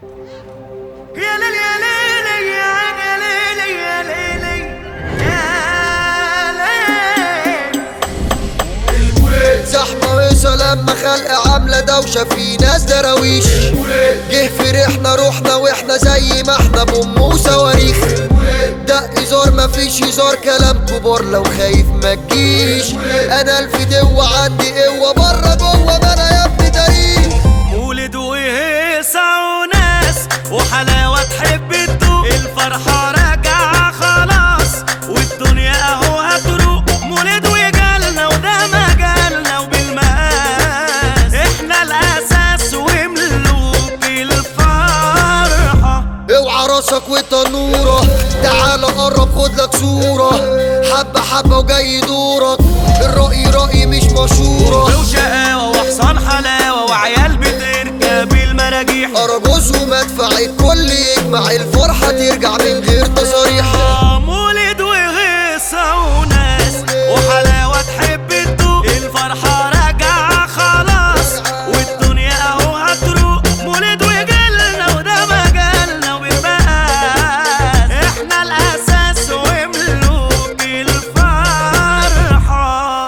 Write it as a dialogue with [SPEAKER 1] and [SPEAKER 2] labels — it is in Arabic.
[SPEAKER 1] يا ليل يا ليل يا ليل يا ليل يا ليل.
[SPEAKER 2] زحمة وصل لما خلق عاملة دوشة في ناس دراويش. جه فرحنا روحنا واحنا زي ما احنا بأم وصواريخ. دق زار مفيش هزار كلام كبار لو خايف ما تجيش. انا الفدوة عندي قوة بره جوه ما انا يا ابني تاريخ.
[SPEAKER 1] مولد وهيصة وناس وحلاوة تحب تدوق الفرحة راجعة خلاص والدنيا اهو هتروق. مولد وجالنا وده مجالنا وبالمقاس احنا الاساس وملوك الفرحة.
[SPEAKER 2] اوعى راسك وتنورة تعال قرب خدلك صورة. حبة حبة وجاي دورك الرأي رأي مش مشورة.
[SPEAKER 1] وشقاوة وحصان حلاوة وعيال بتركب المراجيح.
[SPEAKER 2] أرجوز ومدفع الكل يجمع الفرحة ترجع من غير تصاريح.